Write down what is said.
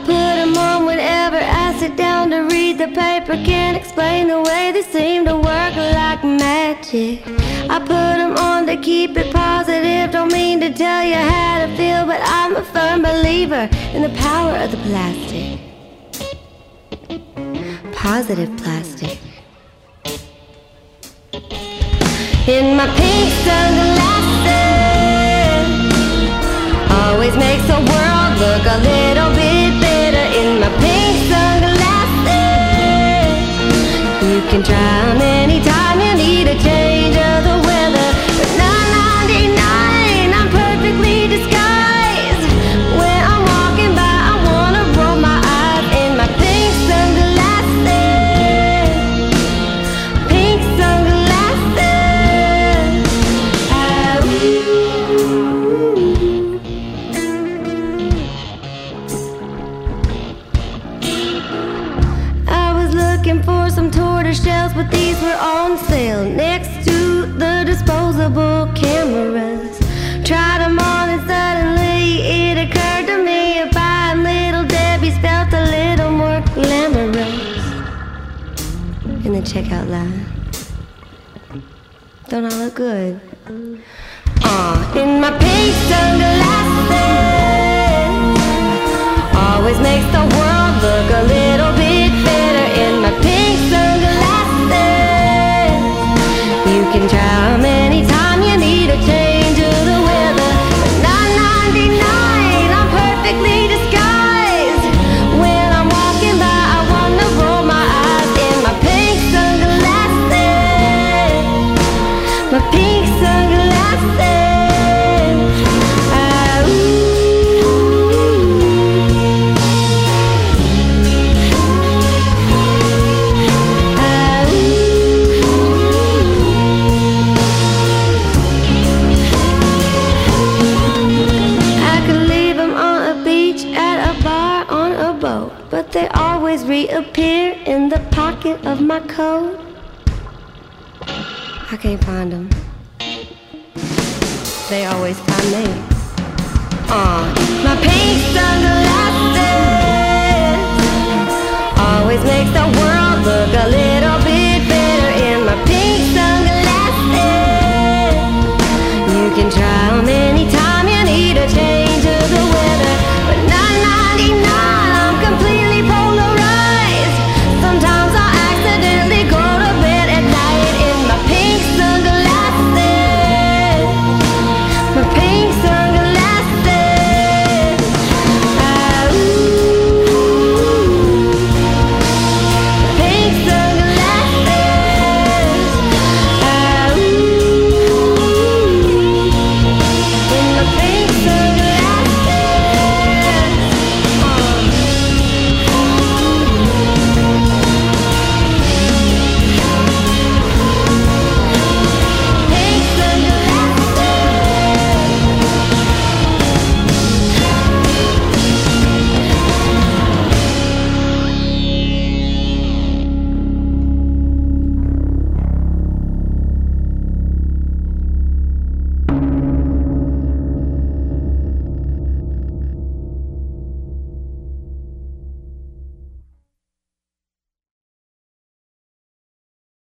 put them on whenever I sit down to read the paper. Can't explain the way they seem to work like magic. I put them on to keep it positive. Don't mean to tell you how to feel, but I'm a firm believer in the power of the plastic. Positive plastic. In my pink sunglasses, always makes the world look a little bit better. In my pink sunglasses, you can try them anytime you need a change of the weather. But $9.99, I'm perfectly disguised. When I'm walking by, I wanna roll my eyes. In my pink sunglasses, pink sunglasses. I was looking for some tortoise shells, but these were on sale next to the disposable cameras. Tried them on and suddenly it occurred to me if buying Little Debbie's felt a little more glamorous. In the checkout line, don't I look good? In my pink sunglasses, always makes the world look a little bit better. In my pink sunglasses, you can try them anytime you need a change of the weather. But $9.99, I'm perfectly disguised. When I'm walking by, I wanna roll my eyes. In my pink sunglasses, my pink sunglasses. But they always reappear in the pocket of my coat. I can't find them. They always find me. My pink